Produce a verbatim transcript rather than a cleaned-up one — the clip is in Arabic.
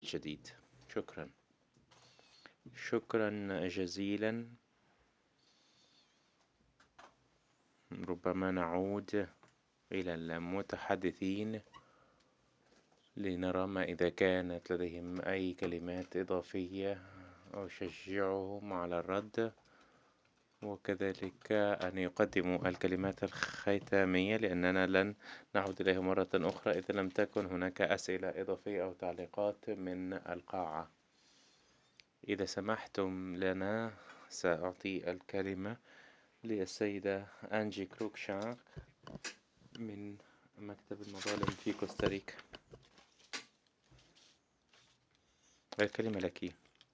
جديد. شكرا. شكرا جزيلا. ربما نعود إلى المتحدثين لنرى ما إذا كانت لديهم أي كلمات إضافية أشجعهم على الرد، وكذلك أن يقدموا الكلمات الختامية لأننا لن نعود إليها مرة أخرى إذا لم تكن هناك أسئلة إضافية أو تعليقات من القاعة. إذا سمحتم لنا سأعطي الكلمة للسيدة أنجي كروكشار من مكتب المظالم في كوستاريكا. الكلمة لك.